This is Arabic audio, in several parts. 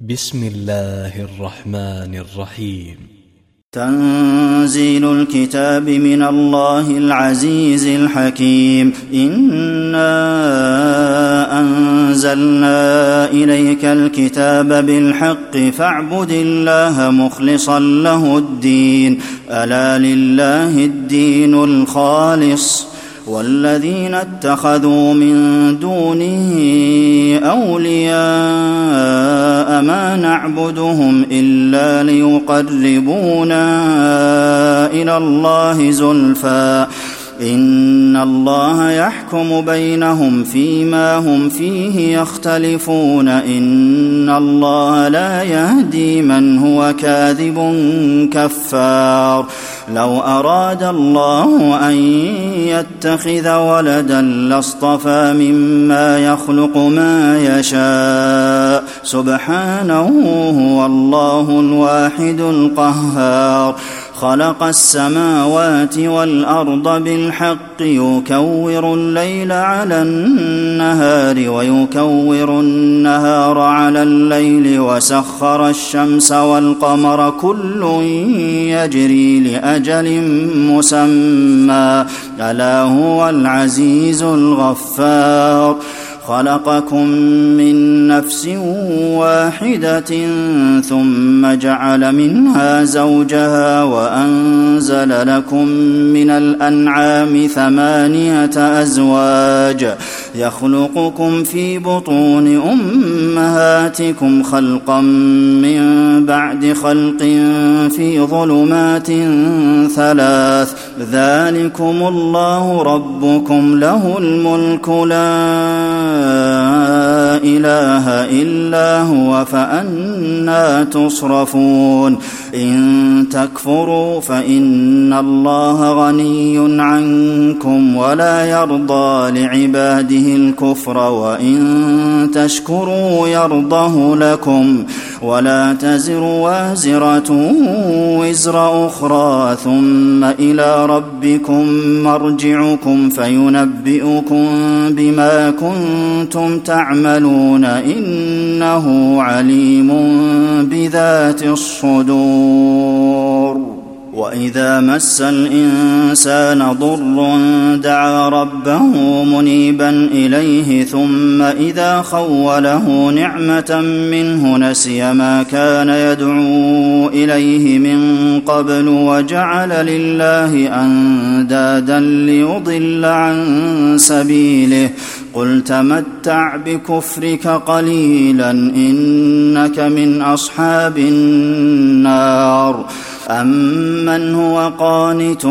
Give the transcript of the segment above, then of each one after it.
بسم الله الرحمن الرحيم. تنزيل الكتاب من الله العزيز الحكيم. إنا أنزلنا إليك الكتاب بالحق فاعبد الله مخلصا له الدين. ألا لله الدين الخالص والذين اتخذوا من دونه أولياء ما نعبدهم إلا ليقربونا إلى الله زلفى إن الله يحكم بينهم فيما هم فيه يختلفون إن الله لا يهدي من هو كاذب كفار. لو أراد الله أن يتخذ ولدا لاصطفى مما يخلق ما يشاء سبحانه هو الله الواحد القهار. خلق السماوات والأرض بالحق يكور الليل على النهار ويكور النهار على الليل وسخر الشمس والقمر كل يجري لأجل مسمى ألا هو العزيز الغفار. خلقكم من نفس واحدة ثم جعل منها زوجها وأنزل لكم من الأنعام 8 أزواج يخلقكم في بطون أمهاتكم خلقا من بعد خلق في ظلمات 3 ذلكم الله ربكم له الملك لا إله إلا هو فأنى تصرفون. إن تكفروا فإن الله غني عنكم ولا يرضى لعباده الكفر وإن تشكروا يرضه لكم ولا تزر وازرة وزر أخرى ثم إلى ربكم مرجعكم فينبئكم بما كنتم تعملون إنه عليم بذات الصدور. وإذا مس الإنسان ضر دعا ربه منيبا إليه ثم إذا خوله نعمة منه نسي ما كان يدعو إليه من قبل وجعل لله أندادا ليضل عن سبيله. قل تمتع بكفرك قليلا إنك من أصحاب النار. أمن هو قانت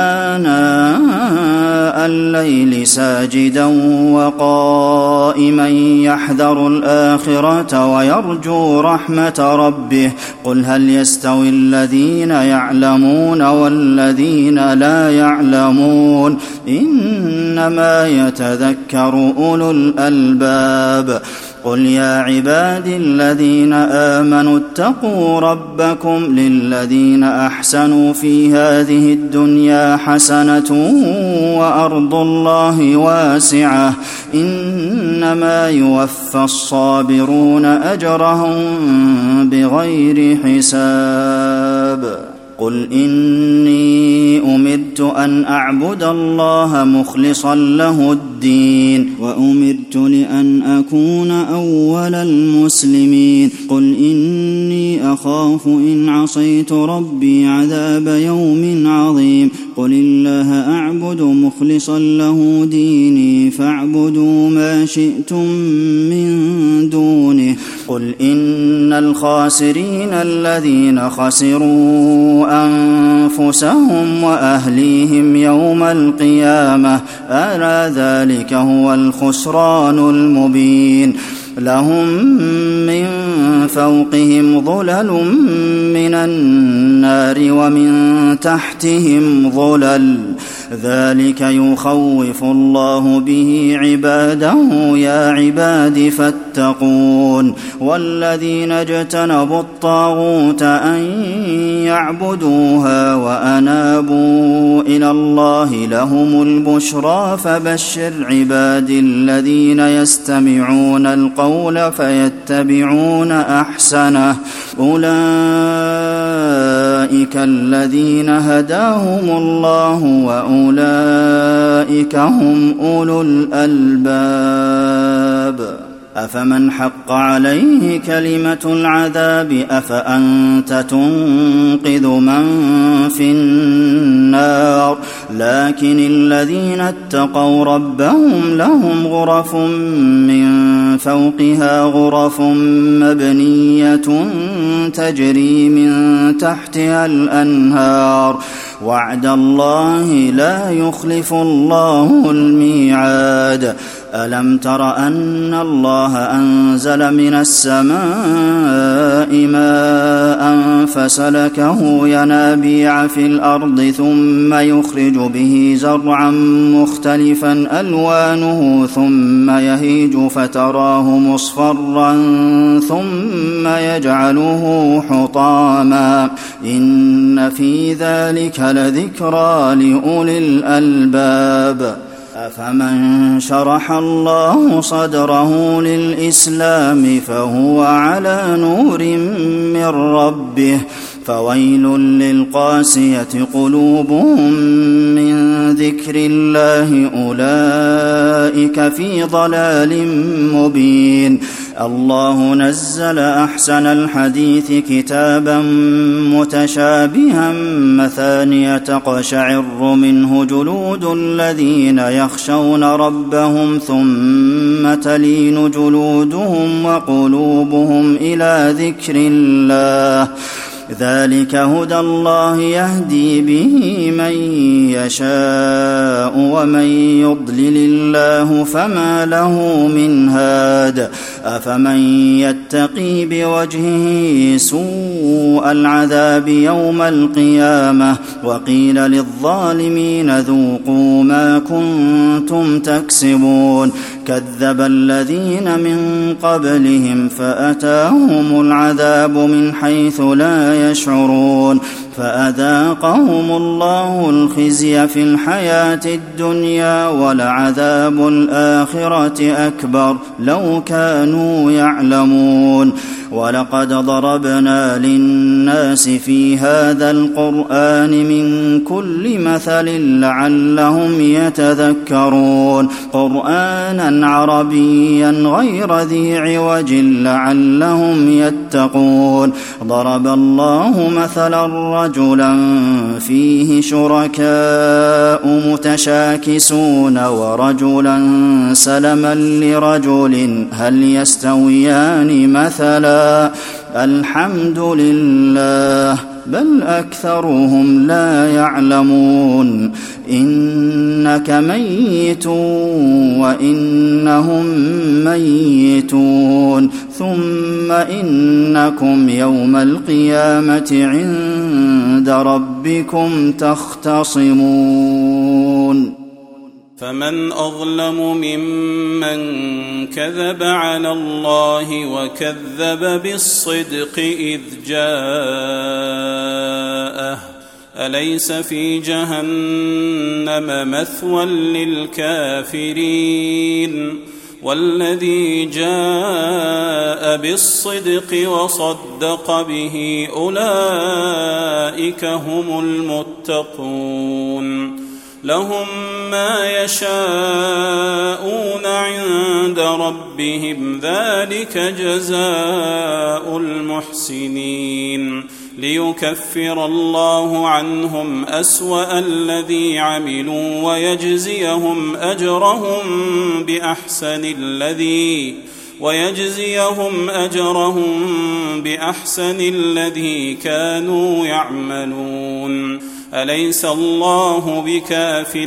آناء الليل ساجدا وقائما يحذر الآخرة ويرجو رحمة ربه قل هل يستوي الذين يعلمون والذين لا يعلمون إنما يتذكر أولو الألباب. قل يا عبادي الذين آمنوا اتقوا ربكم للذين أحسنوا في هذه الدنيا حسنة وأرض الله واسعة إنما يوفى الصابرون أجرهم بغير حساب. قل إني أمرت أن أعبد الله مخلصا له الدين وأمرت لأن أكون أول المسلمين. قل إني أخاف إن عصيت ربي عذاب يوم عظيم. قل الله أعبد مخلصا له ديني فاعبدوا ما شئتم من دونه. قل إن الخاسرين الذين خسروا أنفسهم وأهليهم يوم القيامة ألا ذلك هو الخسران المبين. لهم من فوقهم ظلل من النار ومن تحتهم ظلل ذلك يخوف الله به عباده يا عباد فاتقون والذين اجتنبوا الطاغوت أن يعبدوها وأنابوا إلى الله لهم البشرى فبشر عبادي الذين يستمعون القول فيتبعون أحسنه أولئك الذين هداهم الله وأولئك هم أولو الألباب أفمن حق عليه كلمة العذاب أفأنت تنقذ من في النار لكن الذين اتقوا ربهم لهم غرف من فوقها غرف مبنية تجري من تحتها الأنهار وعد الله لا يخلف الله الميعاد ألم تر أن الله أنزل من السماء ماء فسلكه ينابيع في الأرض ثم يخرج به زرعا مختلفا ألوانه ثم يهيج فتراه مصفرا ثم يجعله حطاما إن في ذلك لذكرى لأولي الألباب أفمن شرح الله صدره للإسلام فهو على نور من ربه فويل للقاسية قلوبهم من ذكر الله أولئك في ضلال مبين الله نزل أحسن الحديث كتابا متشابها مثانية تقشعر منه جلود الذين يخشون ربهم ثم تلين جلودهم وقلوبهم إلى ذكر الله ذلك هدى الله يهدي به من يشاء ومن يضلل الله فما له من هاد أفمن يتقي بوجهه سوء العذاب يوم القيامة وقيل للظالمين ذوقوا ما كنتم تكسبون كذب الذين من قبلهم فأتاهم العذاب من حيث لا يشعرون فأذاقهم الله الخزي في الحياة الدنيا ولعذاب الآخرة أكبر لو كانوا يعلمون ولقد ضربنا للناس في هذا القرآن من كل مثل لعلهم يتذكرون قرآنا عربيا غير ذي عوج لعلهم يتقون ضرب الله مثلا رجلا فيه شركاء متشاكسون ورجلا سلما لرجل هل يستويان مثلا الحمد لله بل أكثرهم لا يعلمون إنك ميت وإنهم ميتون ثم إنكم يوم القيامة عند ربكم تختصمون فمن أظلم ممن كذب على الله وكذب بالصدق إذ جاءه أليس في جهنم مثوى للكافرين والذي جاء بالصدق وصدق به أولئك هم المتقون لهم ما يشاءون عند ربهم ذلك جزاء المحسنين ليكفر الله عنهم أسوأ الذي عملوا ويجزيهم أجرهم بأحسن الذي كانوا يعملون أليس الله بكاف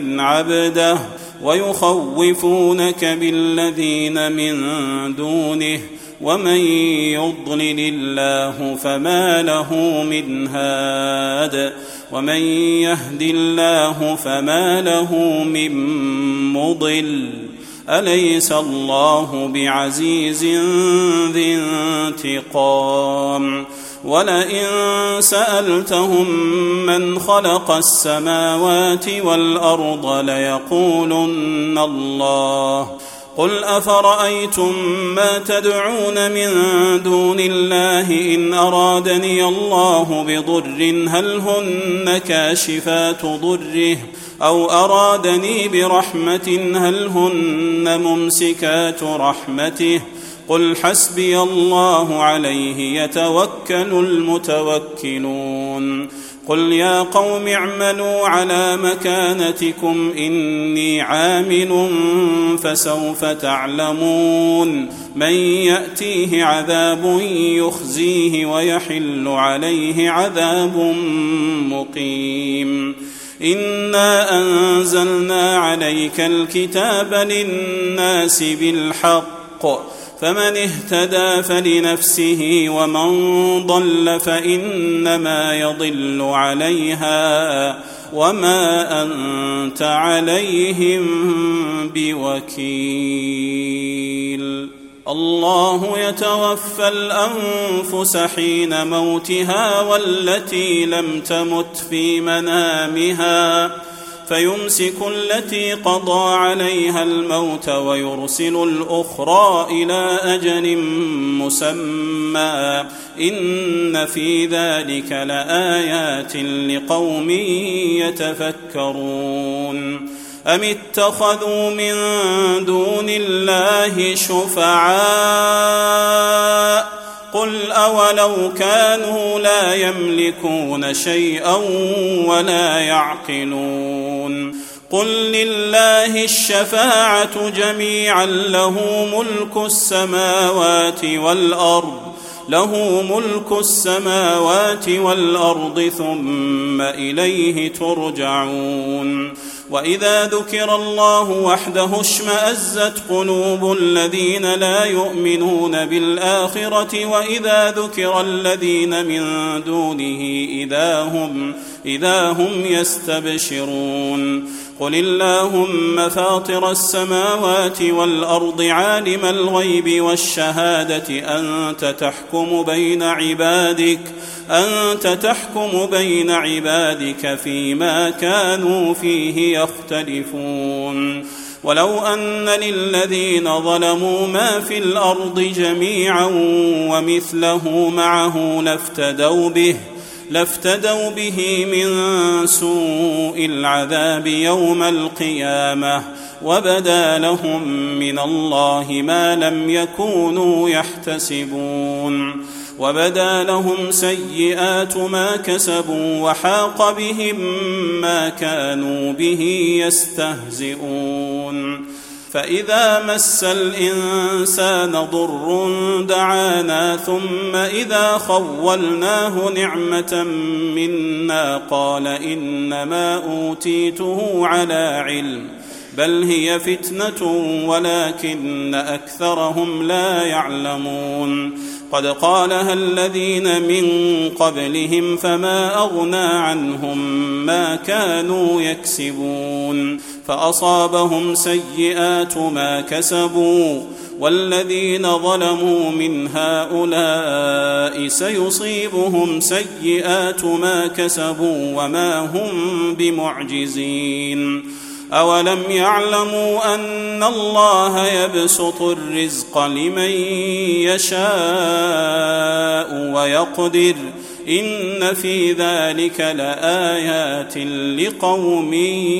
عبده ويخوفونك بالذين من دونه ومن يضلل الله فما له من هاد ومن يهد الله فما له من مضل أليس الله بعزيز ذي انتقام ولئن سألتهم من خلق السماوات والأرض ليقولن الله قل أفرأيتم ما تدعون من دون الله إن أرادني الله بضر هل هن كاشفات ضره أو أرادني برحمة هل هن ممسكات رحمته قل حسبي الله عليه يتوكل المتوكلون قل يا قوم اعملوا على مكانتكم إني عامل فسوف تعلمون من يأتيه عذاب يخزيه ويحل عليه عذاب مقيم إنا أنزلنا عليك الكتاب للناس بالحق فمن اهتدى فلنفسه ومن ضل فإنما يضل عليها وما أنت عليهم بوكيل الله يتوفى الأنفس حين موتها والتي لم تمت في منامها فيمسك التي قضى عليها الموت ويرسل الأخرى إلى أجل مسمى إن في ذلك لآيات لقوم يتفكرون أم اتخذوا من دون الله شفعاء قل أولو كانوا لا يملكون شيئا ولا يعقلون قل لله الشفاعة جميعا له ملك السماوات والأرض ثم إليه ترجعون وإذا ذكر الله وحده اشمأزت قلوب الذين لا يؤمنون بالآخرة وإذا ذكر الذين من دونه إذا هم يستبشرون قل اللهم فاطر السماوات والأرض عالم الغيب والشهادة أنت تحكم بين عبادك فيما كانوا فيه يختلفون ولو أن للذين ظلموا ما في الأرض جميعا ومثله معه لافتدوا به من سوء العذاب يوم القيامة وبدا لهم من الله ما لم يكونوا يحتسبون وبدا لهم سيئات ما كسبوا وحاق بهم ما كانوا به يستهزئون فإذا مس الإنسان ضر دعانا ثم إذا خولناه نعمة منا قال إنما أوتيته على علم بل هي فتنة ولكن أكثرهم لا يعلمون قد قالها الذين من قبلهم فما أغنى عنهم ما كانوا يكسبون فأصابهم سيئات ما كسبوا والذين ظلموا من هؤلاء سيصيبهم سيئات ما كسبوا وما هم بمعجزين أولم يعلموا أن الله يبسط الرزق لمن يشاء ويقدر إن في ذلك لآيات لقوم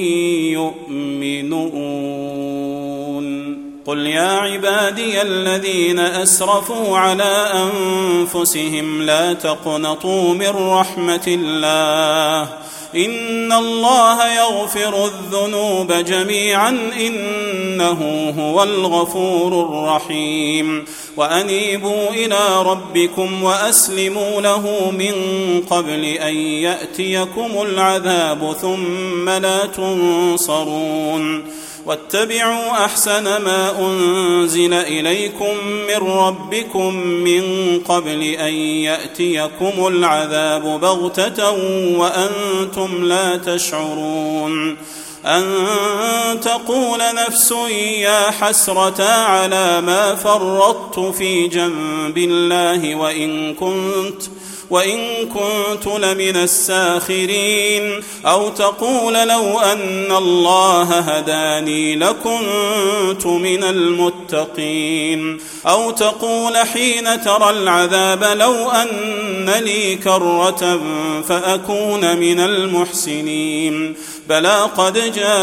يؤمنون قل يا عبادي الذين أسرفوا على أنفسهم لا تقنطوا من رحمة الله إن الله يغفر الذنوب جميعا إنه هو الغفور الرحيم وأنيبوا إلى ربكم وأسلموا له من قبل أن يأتيكم العذاب ثم لا تنصرون واتبعوا أحسن ما أنزل إليكم من ربكم من قبل أن يأتيكم العذاب بغتة وأنتم لا تشعرون أن تقول نفس يا حسرة على ما فرطت في جنب الله وإن كنت لمن الساخرين أو تقول لو أن الله هداني لكنت من المتقين أو تقول حين ترى العذاب لو أن لي كرة فأكون من المحسنين بلى قد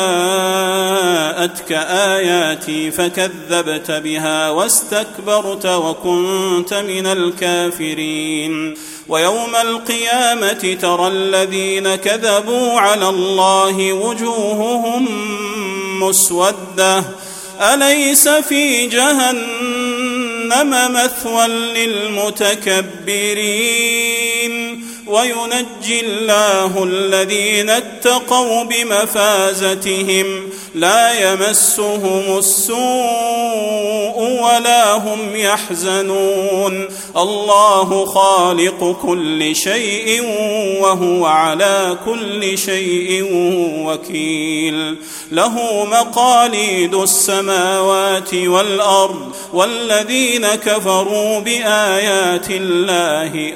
جاءتك آياتي فكذبت بها واستكبرت وكنت من الكافرين ويوم القيامة ترى الذين كذبوا على الله وجوههم مسودة أليس في جهنم مثوى للمتكبرين وينجي الله الذين اتقوا بمفازتهم لا يمسهم السوء ولا هم يحزنون الله خالق كل شيء وهو على كل شيء وكيل له مقاليد السماوات والأرض والذين كفروا بآيات الله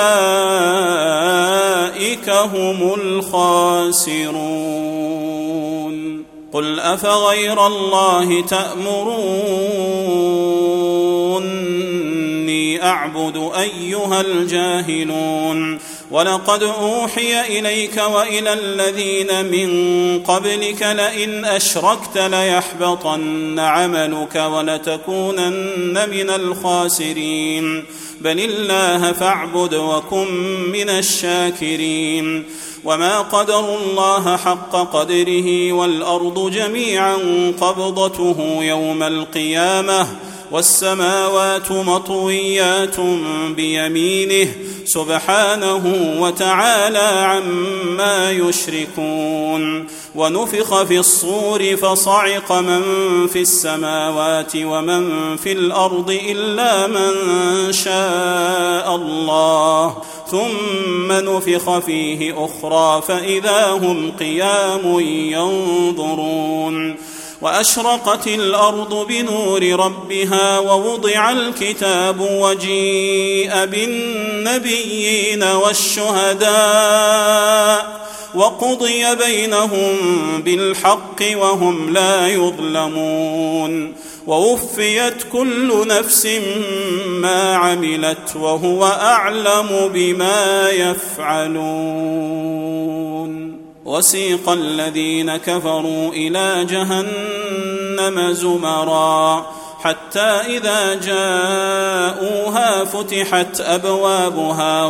أولئك هم الخاسرون قل أفغير الله تأمروني أعبد أيها الجاهلون ولقد أوحي إليك وإلى الذين من قبلك لئن أشركت ليحبطن عملك ولتكونن من الخاسرين بل الله فاعبد وكن من الشاكرين وما قدروا الله حق قدره والأرض جميعا قبضته يوم القيامة والسماوات مطويات بيمينه سبحانه وتعالى عما يشركون ونفخ في الصور فصعق من في السماوات ومن في الأرض إلا من شاء الله ثم نفخ فيه أخرى فإذا هم قيام ينظرون وأشرقت الأرض بنور ربها ووضع الكتاب وجيء بالنبيين والشهداء وقضي بينهم بالحق وهم لا يظلمون ووفيت كل نفس ما عملت وهو أعلم بما يفعلون وسيق الذين كفروا إلى جهنم زمرا حتى إذا جاءوها فتحت أبوابها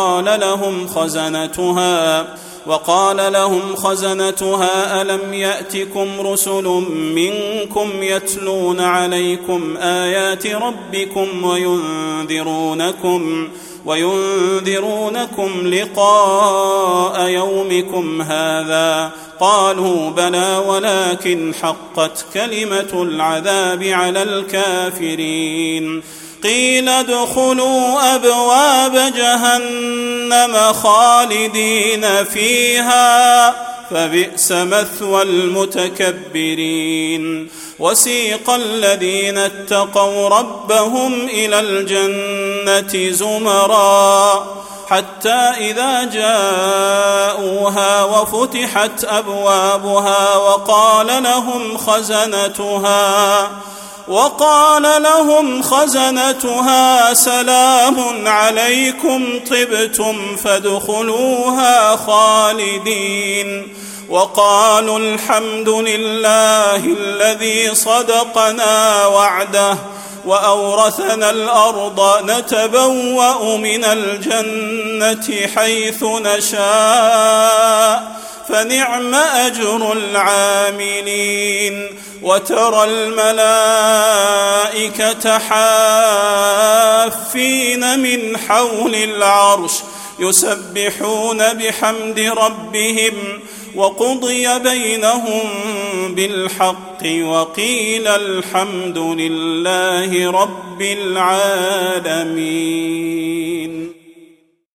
وقال لهم خزنتها ألم يأتكم رسل منكم يتلون عليكم آيات ربكم وينذرونكم لقاء يومكم هذا قالوا بلى ولكن حقت كلمة العذاب على الكافرين قيل ادخلوا أبواب جهنم خالدين فيها فبئس مثوى المتكبرين وسيق الذين اتقوا ربهم إلى الجنة زمرا حتى إذا جاءوها وفتحت أبوابها وقال لهم خزنتها سلام عليكم طبتم فادخلوها خالدين وقالوا الحمد لله الذي صدقنا وعده وأورثنا الأرض نتبوأ من الجنة حيث نشاء فنعم أجر العاملين وترى الملائكة حافين من حول العرش يسبحون بحمد ربهم وقضي بينهم بالحق وقيل الحمد لله رب العالمين.